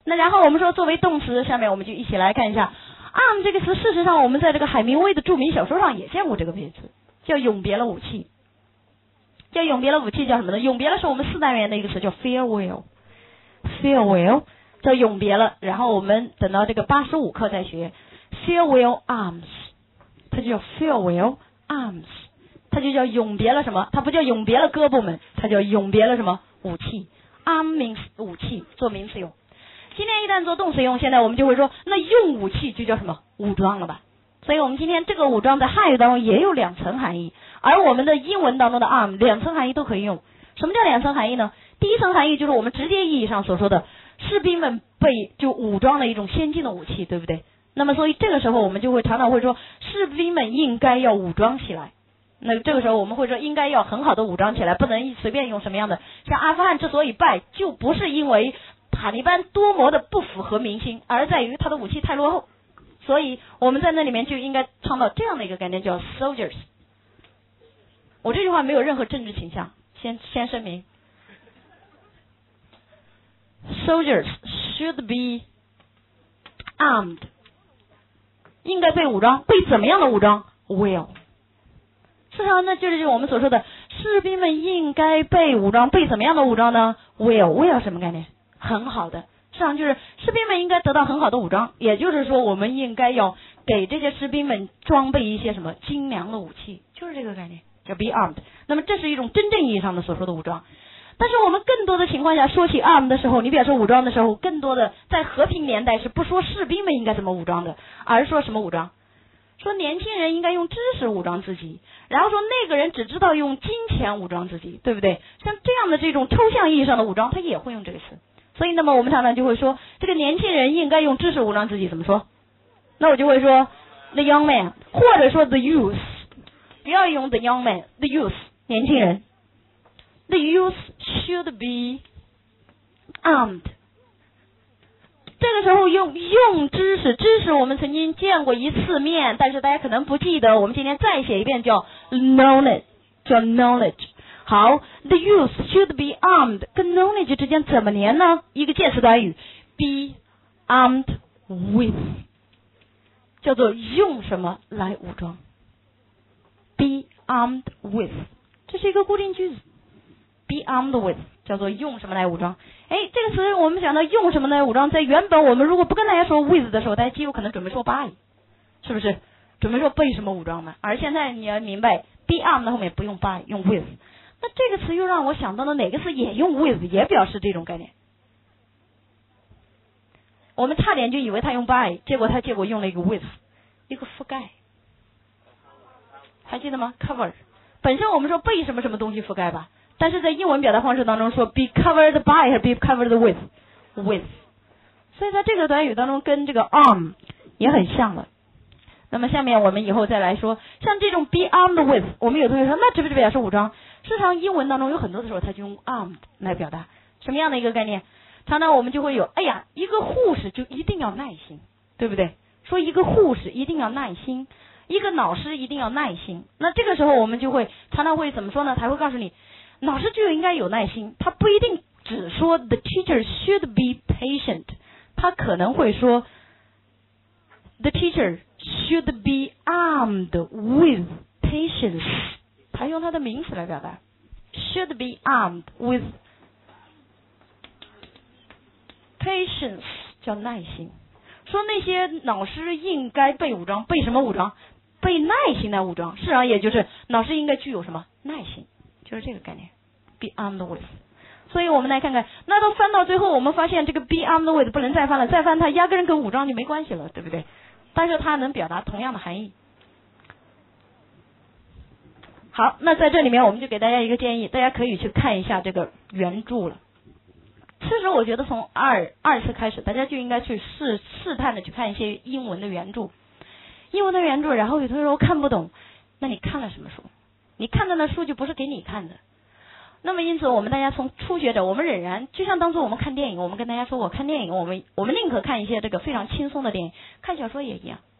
那然后我们说作为动词，下面我们就一起来看一下 arm 这个词，事实上我们在这个海明威的著名小说上也见过这个配词，叫永别了武器。叫永别了武器叫什么呢？永别了是我们4单元的一个词，叫 farewell， 叫永别了。然后我们等到这个85课再学 farewell arms， 它就叫 farewell arms， 它就叫永别了什么？它不叫永别了胳膊们，它叫永别了什么？武器。arm means 武器，做名词用。今天一旦做动词用，现在我们就会说，那用武器就叫什么？武装了吧？所以我们今天这个武装在汉语当中也有2层含义，而我们的英文当中的 arm 2层含义都可以用。什么叫2层含义呢？第一层含义就是我们直接意义上所说的士兵们被就武装了一种先进的武器，对不对？那么所以这个时候我们就会常常会说，士兵们应该要武装起来。那这个时候我们会说应该要很好的武装起来，不能随便用什么样的。像阿富汗之所以败，就不是因为塔利班多么的不符合民心，而在于他的武器太落后。所以我们在那里面就应该倡导这样的一个概念，叫 soldiers。 我这句话没有任何政治倾向，先声明。 soldiers should be armed， 应该被武装，被怎么样的武装 ？well。 事实上，那就是我们所说的士兵们应该被武装，被怎么样的武装呢 ？well 什么概念？很好的。实际上就是士兵们应该得到很好的武装，也就是说我们应该要给这些士兵们装备一些什么精良的武器，就是这个概念，叫 be armed。那么这是一种真正意义上的所说的武装。但是我们更多的情况下说起 arm 的时候，你比方说武装的时候，更多的在和平年代是不说士兵们应该怎么武装的，而是说什么武装？说年轻人应该用知识武装自己，然后说那个人只知道用金钱武装自己，对不对？像这样的这种抽象意义上的武装，他也会用这个词。所以那么我们常常就会说，这个年轻人应该用知识武装自己，怎么说？那我就会说 the young man， 或者说 the youth， 不要用 the young man， the youth， 年轻人。 The youth should be armed。 这个时候用知识，知识我们曾经见过一次面，但是大家可能不记得，我们今天再写一遍，叫 knowledge， 叫 knowledge。好 ，the youth should be armed， 跟 knowledge 之间怎么连呢？一个介词短语 ，be armed with， 叫做用什么来武装 ？be armed with， 这是一个固定句子。be armed with 叫做用什么来武装？哎，这个词我们想到用什么来武装，在原本我们如果不跟大家说 with 的时候，大家极有可能准备说 by， 是不是？准备说被什么武装呢？而现在你要明白 be armed 后面不用 by， 用 with。那这个词又让我想到了哪个词也用 with， 也表示这种概念。我们差点就以为他用 by， 结果用了一个 with， 一个覆盖，还记得吗 ？cover 本身我们说被什么什么东西覆盖吧，但是在英文表达方式当中说 be covered by 还是 be covered with， 所以在这个短语当中跟这个 arm 也很像了。那么下面我们以后再来说，像这种 be armed with， 我们有同学说那这不是表示武装？事实上英文当中有很多的时候它就用 armed 来表达什么样的一个概念？常常我们就会有，哎呀，一个护士就一定要耐心，对不对？说一个护士一定要耐心，一个老师一定要耐心。那这个时候我们就会常常会怎么说呢？才会告诉你，老师就应该有耐心，他不一定只说 the teacher should be patient， 他可能会说 the teacher should be armed with patience， 他用他的名词来表达 should be armed with patience， 叫耐心。说那些老师应该被武装，被什么武装？被耐心来武装。事实上也就是老师应该具有什么耐心，就是这个概念 be armed with。 所以我们来看看，那都翻到最后我们发现这个 be armed with 不能再翻了，再翻它压根跟武装就没关系了，对不对？但是它能表达同样的含义。好，那在这里面我们就给大家一个建议，大家可以去看一下这个原著了。其实我觉得从二次开始，大家就应该去试探的去看一些英文的原著，然后有同学说我看不懂，那你看了什么书？你看的那书就不是给你看的。那么因此我们大家从初学者，我们仍然就像当初我们看电影，我们跟大家说我看电影，我们宁可看一些这个非常轻松的电影，看小说也一样。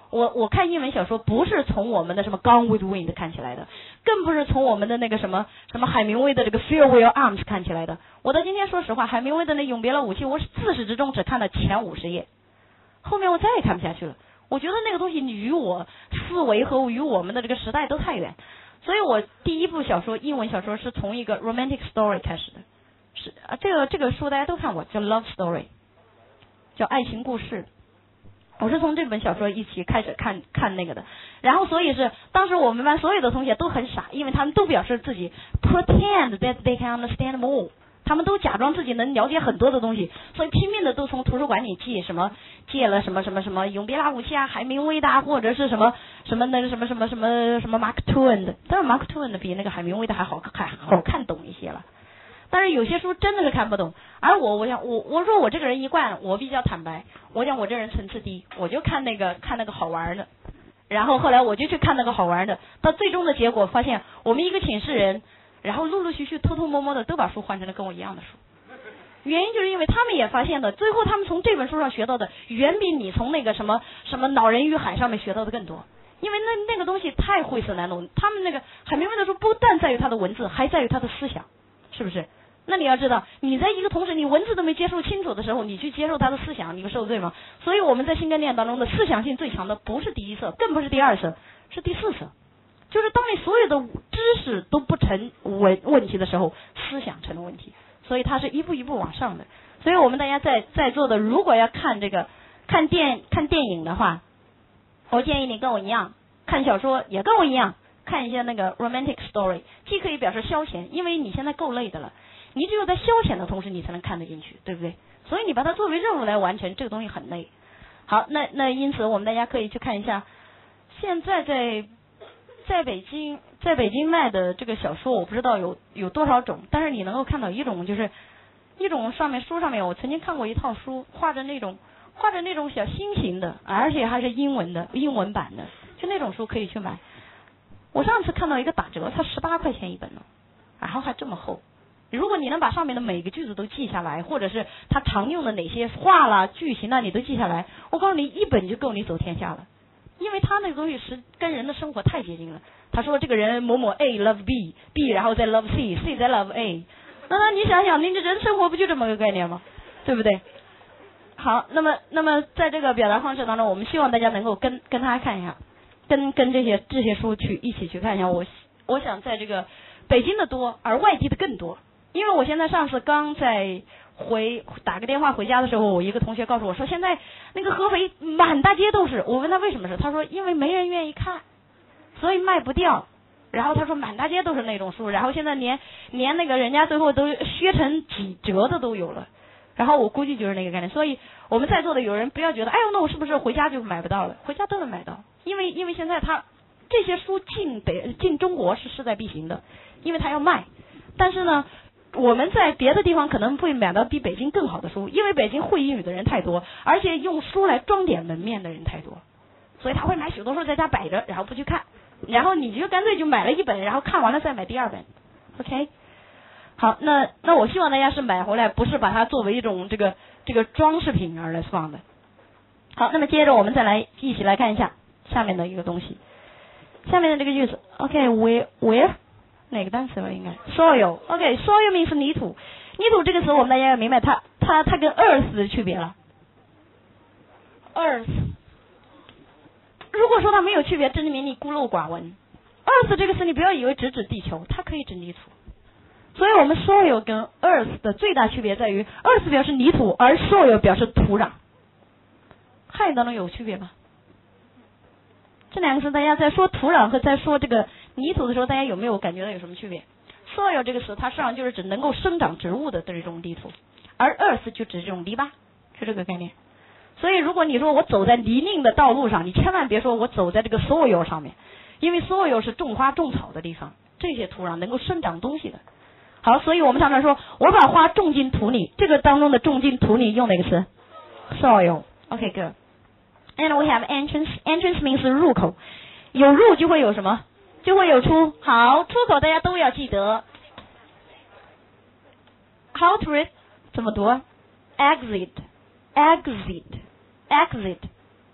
我看英文小说不是从我们的什么《Gone with Wind》看起来的，更不是从我们的那个什么海明威的这个《Farewell Arms》看起来的。我到今天说实话，海明威的那《永别了武器》，我自始至终只看了前50页，后面我再也看不下去了。我觉得那个东西与我思维和与我们的这个时代都太远，所以我第一部小说英文小说是从一个 romantic story 开始的，是这个书大家都看过，叫 Love Story， 叫爱情故事。我是从这本小说一起开始看那个的，然后所以是当时我们班所有的同学都很傻，因为他们都表示自己 pretend that they can understand more， 他们都假装自己能了解很多的东西，所以拼命的都从图书馆里借了什么永别了武器啊，海明威的啊，或者是什么那个什么Mark Twain的，但是 Mark Twain的比那个海明威的还好看懂一些了。但是有些书真的是看不懂，而我说我这个人一贯我比较坦白，我讲我这人层次低，我就看那个好玩的，然后后来我就去看那个好玩的，到最终的结果发现我们一个寝室人，然后陆陆续续偷偷摸摸的都把书换成了跟我一样的书，原因就是因为他们也发现的，最后他们从这本书上学到的远比你从那个什么恼人与海上面学到的更多，因为那个东西太晦涩难懂，他们那个海明威的书不但在于他的文字，还在于他的思想，是不是？那你要知道，你在一个同时你文字都没接受清楚的时候，你去接受他的思想，你不受罪吗？所以我们在新概念当中的思想性最强的不是第一色，更不是第二色，是第四色。就是当你所有的知识都不成问题的时候，思想成了问题。所以它是一步一步往上的。所以我们大家在座的，如果要看电影的话，我建议你跟我一样，看小说也跟我一样，看一些那个 romantic story， 既可以表示消遣，因为你现在够累的了。你只有在消遣的同时，你才能看得进去，对不对？所以你把它作为任务来完成，这个东西很累。好，那因此我们大家可以去看一下，现在在北京卖的这个小说，我不知道有多少种，但是你能够看到一种，就是一种书上面，我曾经看过一套书，画着那种小心形的，而且还是英文版的，就那种书可以去买。我上次看到一个打折，才18块钱一本呢，然后还这么厚。如果你能把上面的每个句子都记下来，或者是他常用的哪些话啦、句型啦，你都记下来，我告诉你，一本就够你走天下了。因为他那个东西是跟人的生活太接近了。他说这个人某某 A love B，B 然后再 love C，C 再 love A， 那你想想，您这人生活不就这么个概念吗？对不对？好，那么在这个表达方式当中，我们希望大家能够跟他看一下，跟这些书一起去看一下。我想在这个北京的多，而外地的更多。因为我现在上次刚在打个电话回家的时候，我一个同学告诉我说，现在那个合肥满大街都是。我问他为什么是，他说因为没人愿意看，所以卖不掉。然后他说满大街都是那种书，然后现在连那个人家最后都削成几折的都有了。然后我估计就是那个概念。所以我们在座的有人不要觉得，哎呦，那我是不是回家就买不到了？回家都能买到，因为现在他这些书进中国是势在必行的，因为他要卖。但是呢，我们在别的地方可能会买到比北京更好的书，因为北京会英语的人太多，而且用书来装点门面的人太多，所以他会买许多书在家摆着，然后不去看，然后你就干脆就买了一本，然后看完了再买第二本。 OK， 好，那我希望大家是买回来不是把它作为一种这个装饰品而来放的。好，那么接着我们再来一起来看一下下面的一个东西，下面的这个句子 OK where 哪个单词吧？应该 soil。 OK， soil means 泥土。泥土这个词我们大家要明白它跟 earth 的区别了。earth 如果说它没有区别，证明你孤陋寡闻。earth 这个词你不要以为只指地球，它可以指泥土。所以我们 soil 跟 earth 的最大区别在于 earth 表示泥土，而 soil 表示土壤。汉语当中有区别吗？这两个词大家在说土壤和在说这个泥土的时候，大家有没有感觉到有什么区别？ soil 这个词它实际上就是指能够生长植物的这种地土，而 earth 就指这种篱笆，是这个概念。所以如果你说我走在泥泞的道路上，你千万别说我走在这个 soil 上面，因为 soil 是种花种草的地方，这些土壤能够生长东西的。好，所以我们常常说我把花种进土里，这个当中的种进土里用哪个词？ soil。 OK good。 And we have entrance. Entrance means 入口，有入就会有什么？就会有出。好，出口大家都要记得。How to read 怎么读？ Exit。 Exit。 Exit。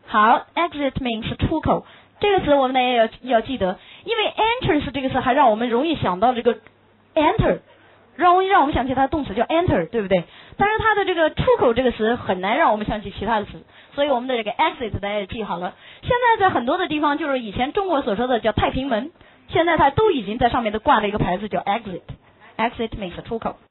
好 ，exit means 出口，这个词我们也要记得，因为 enters 这个词还让我们容易想到这个 enter， 容易让我们想起它的动词叫 enter， 对不对？但是它的这个出口这个词很难让我们想起其他的词，所以我们的这个 exit 大家也记好了。现在在很多的地方，就是以前中国所说的叫太平门，现在它都已经在上面都挂了一个牌子叫 exit，exit means 出口。